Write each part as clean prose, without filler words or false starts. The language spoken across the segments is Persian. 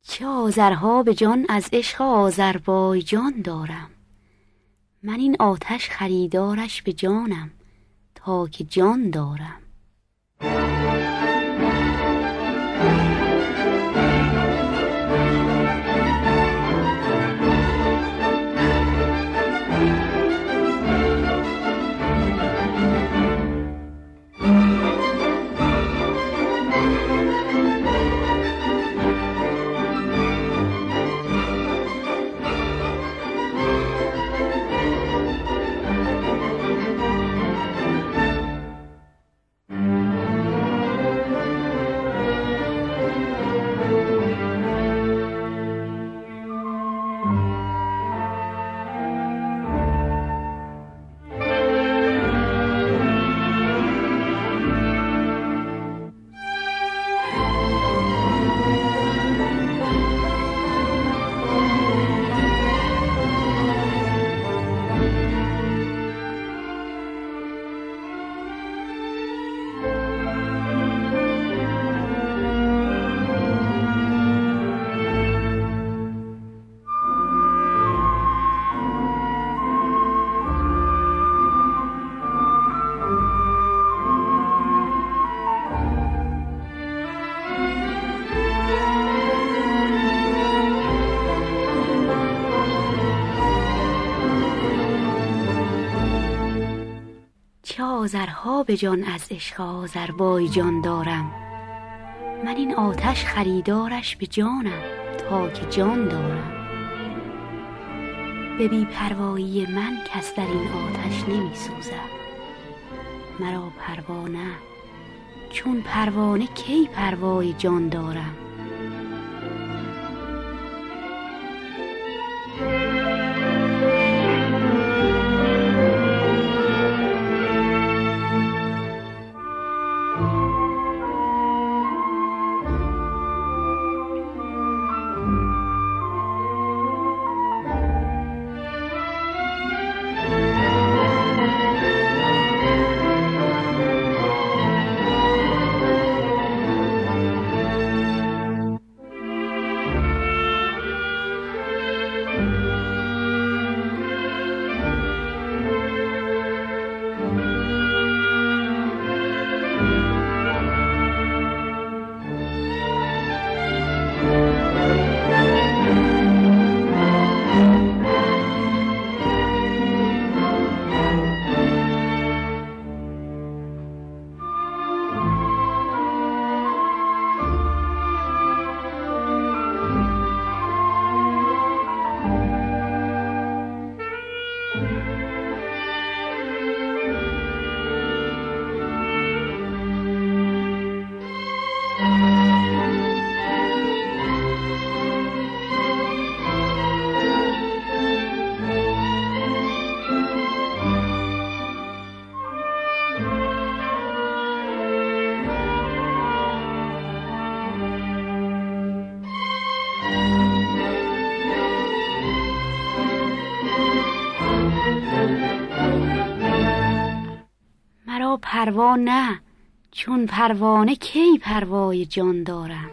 چه آذرها به جان از عشق آذربایجان دارم. من این آتش خریدارش به جانم تا که جان دارم. چه آذرها به جان از عشق آذربایجان دارم. من این آتش خریدارش به جانم تا که جان دارم. به بی پروایی من کس در این آتش نمی سوزد. مرا پروا نه، چون پروانه کی پروای جان دارم. مرا پروا نه، چون پروانه کی پروای جان دارم.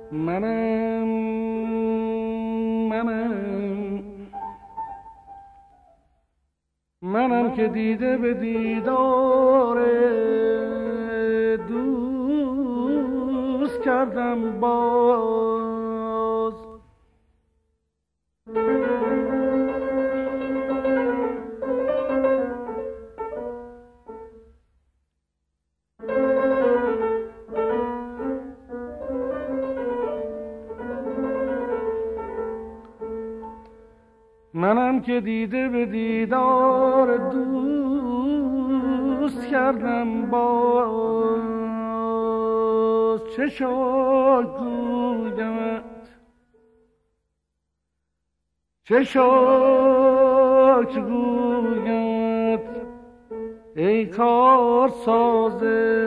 منم که دیده به دیدار دوست کردم باز. منم که دیده به دیدار دوست کردم باز. چه شد گویمت، چه شد گویمت ای کار ساز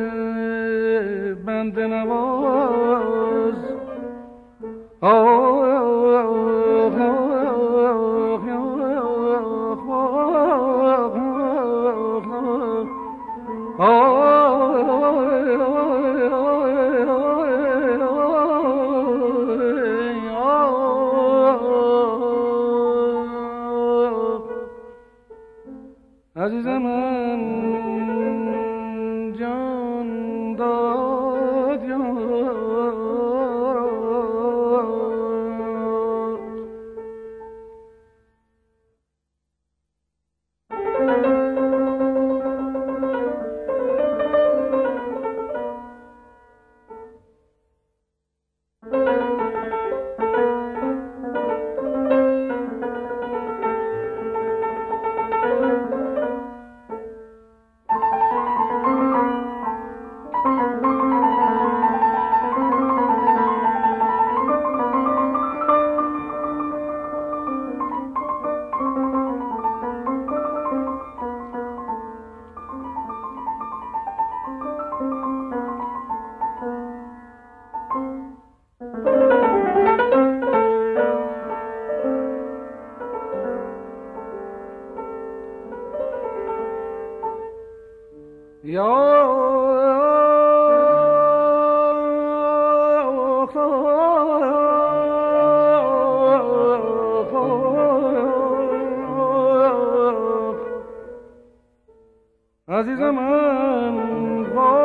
بنده نواز. عزیزم من جان داد عزیزم من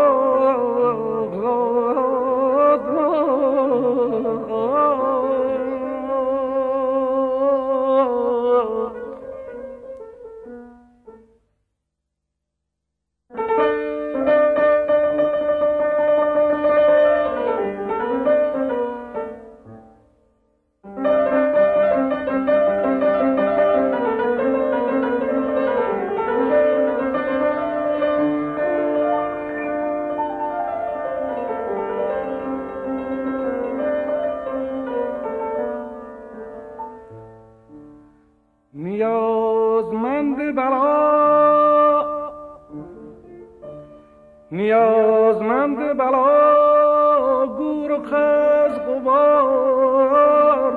نیازمند بلا گور و خز غبار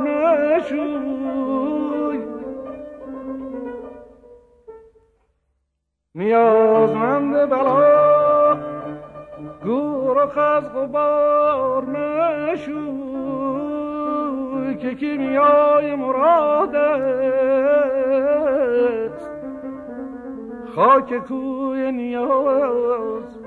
نشوی. نیازمند بلا گور و خز غبار نشوی که کیمیای مراد است خاک کوی نیاز.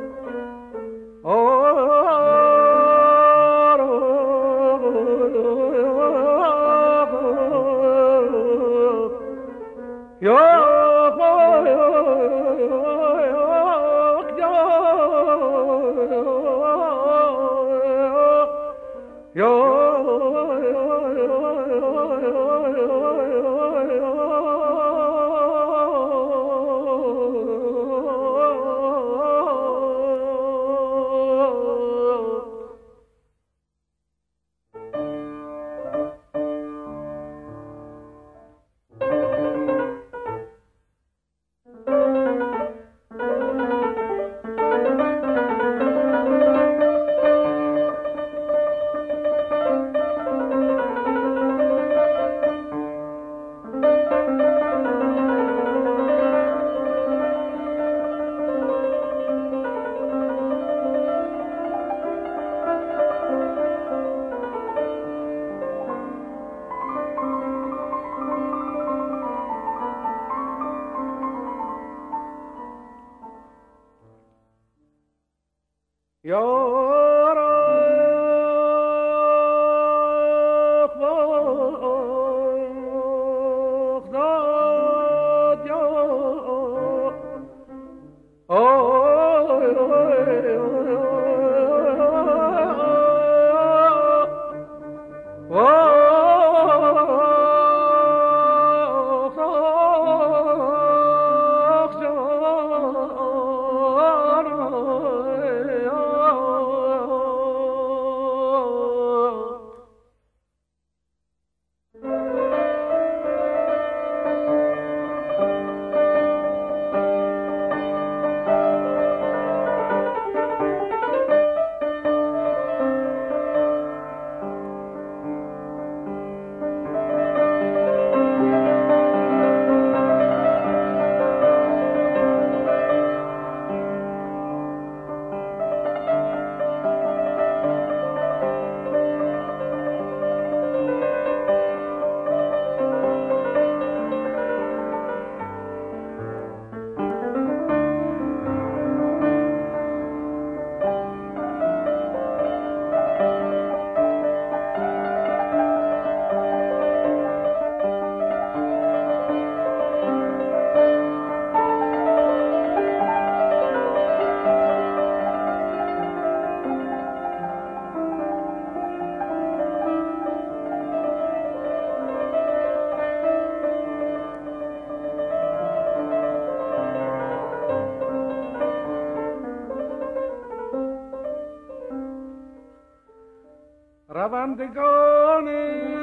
روندگان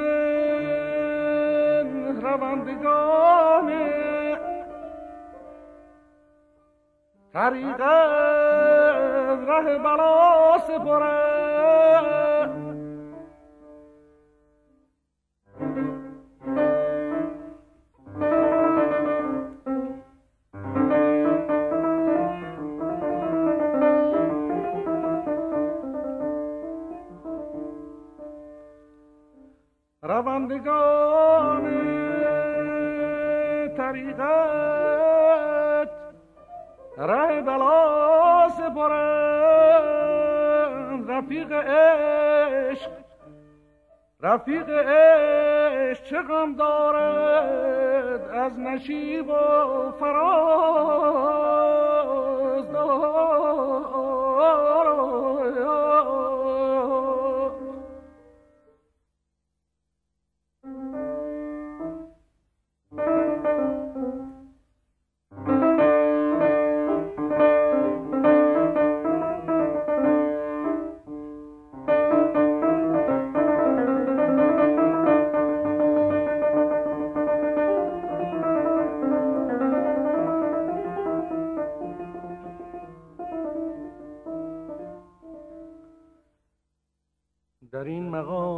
طریق ره بلا سپره روندگان طریقت ره بلا سپرند رفیق عشق چه غم دارد از نشیب و فراز در این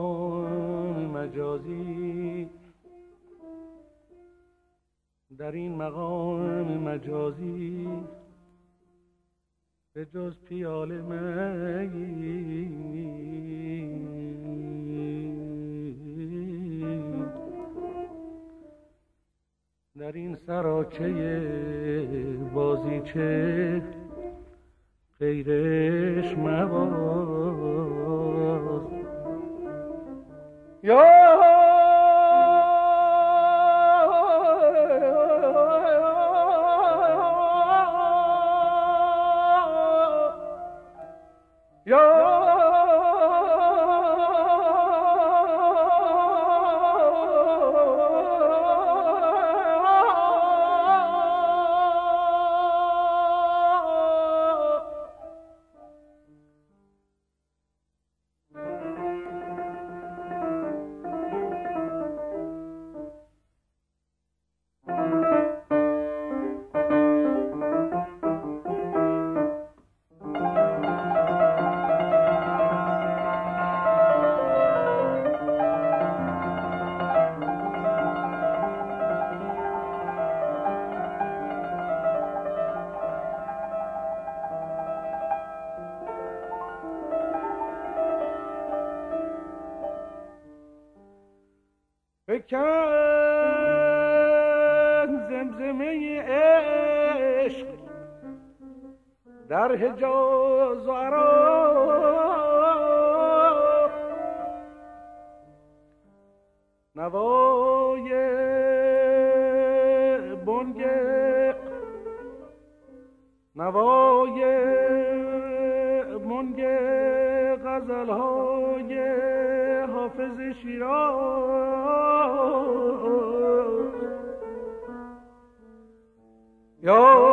مقام مجازی به جز پیاله می در این سراچه بازیچه غیرش مباز یا بکن زمزمه عشق در حجاز و عراق نوای بنگ غزل‌های حافظ شیراز یا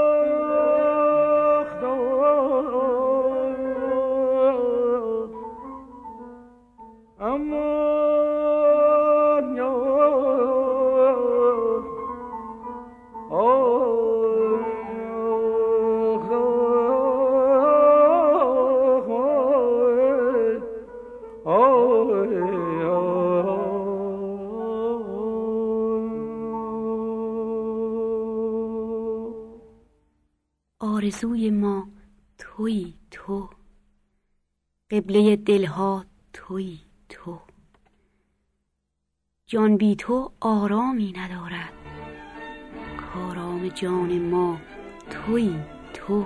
آرزوی ما تویی تو، قبله دلها تویی تو، جان بی تو آرامی ندارد، کارام جان ما تویی تو.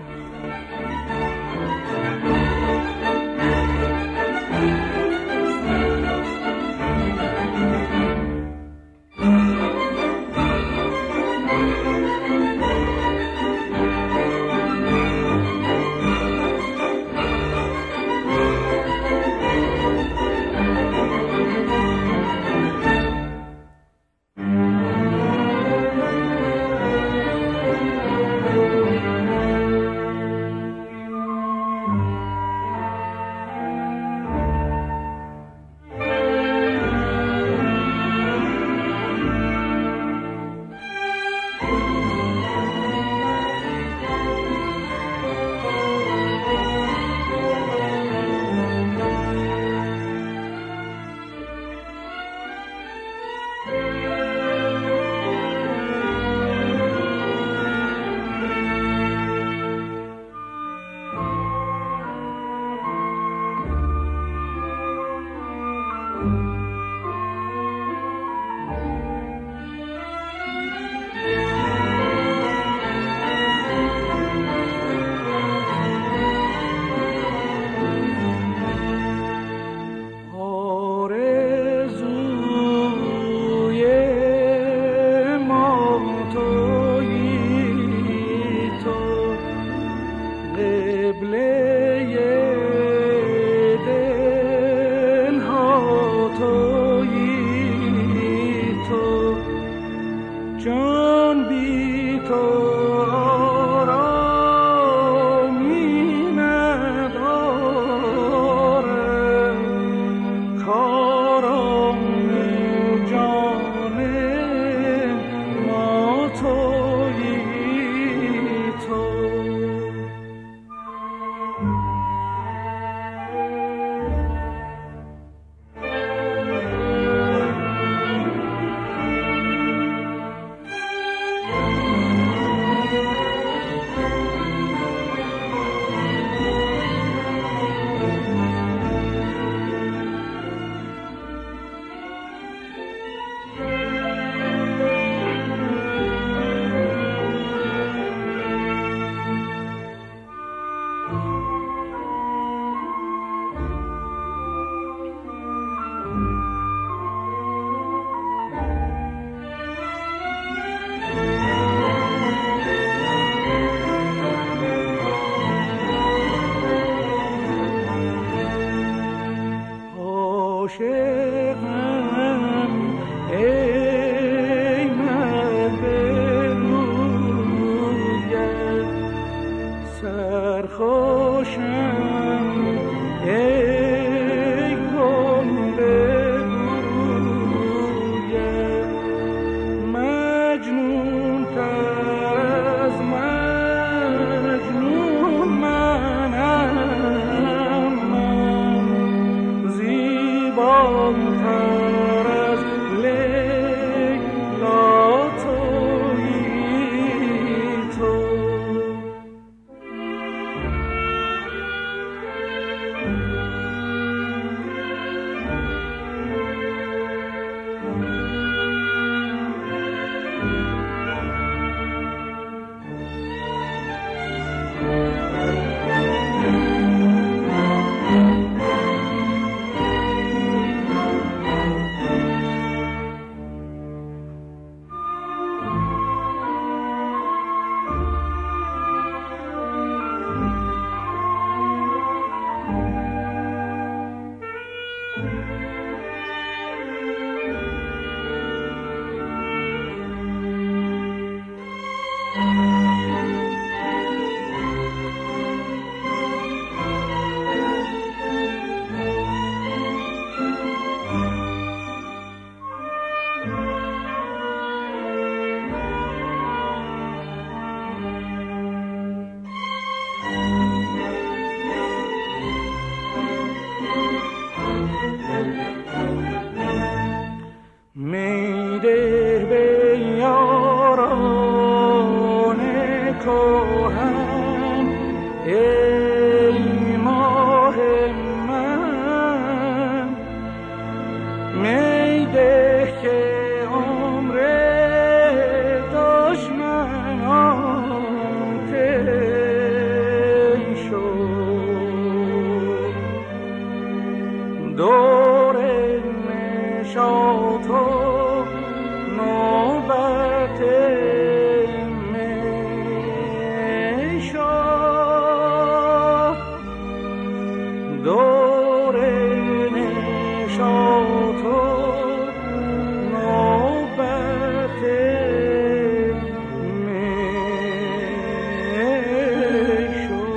ای مرد رویت سرخوشم ای گل بگوید مجنون تر از مجنون منم من زیباتر از لیلا تویی تو میده به یاران کهن ای ماه من میده که عمر دشمنان طی شد دور نشاط و نوبت می شد دور نشاط و نوبت می شد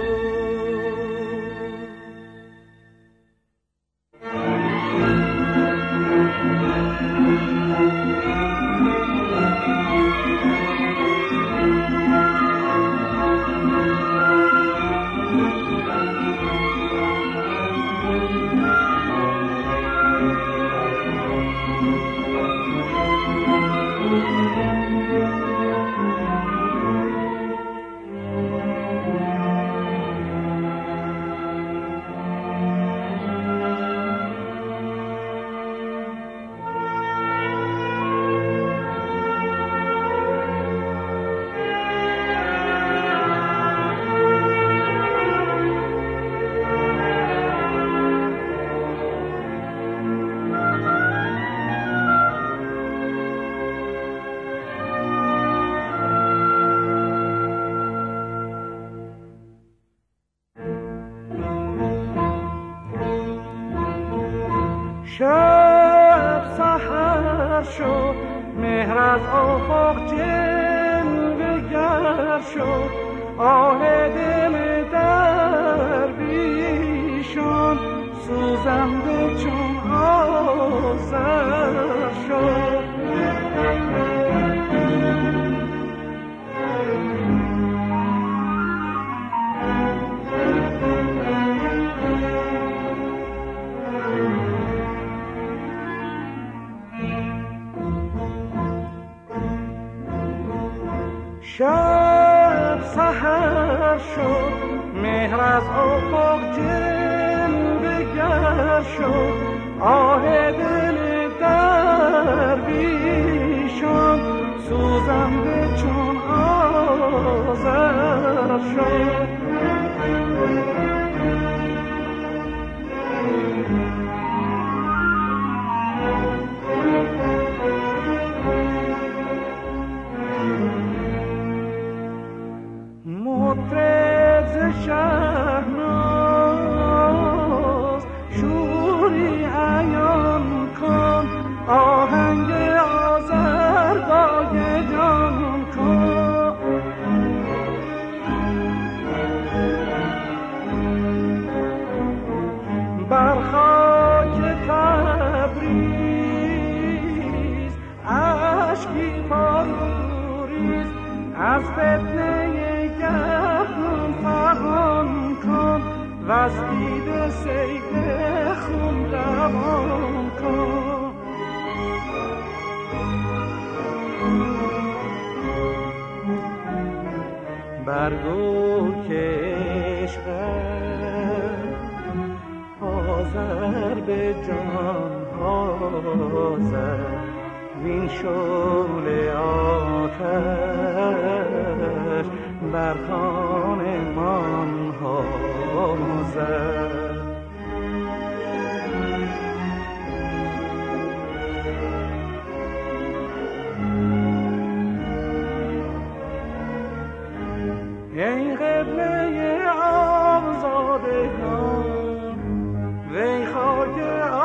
شب سحر شد مهر از افق جلوه گر شد آه دل درویشان سوزنده چون آذر شد شب سحر شد مهر از افق جلوه گر شد آه دل درویشان سوزنده چون آذر شد شهناز شوری عیان از فتنه گردون فرمان کن و از دیده سیل خون روان کن. برگو که عشقت حاضر به جان حاضر وین شعله آتش بر خانمان حاضر. ای قبله آزادگان وی خاک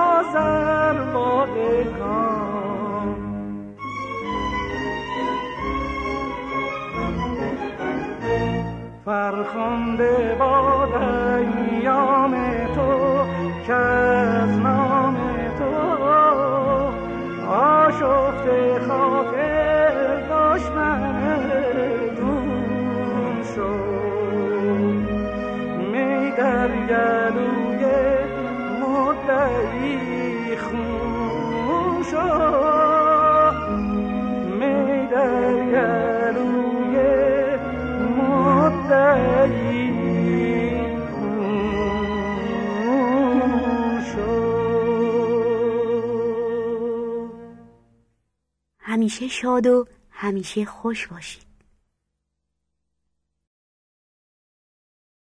آذربایجان، فرخنده باد ایام تو که از نام تو آشفته خاطر دشمن دون شد. می در گلوی مدعی خون شد، می در گلوی مدعی خون شد. همیشه شاد و همیشه خوش باشید.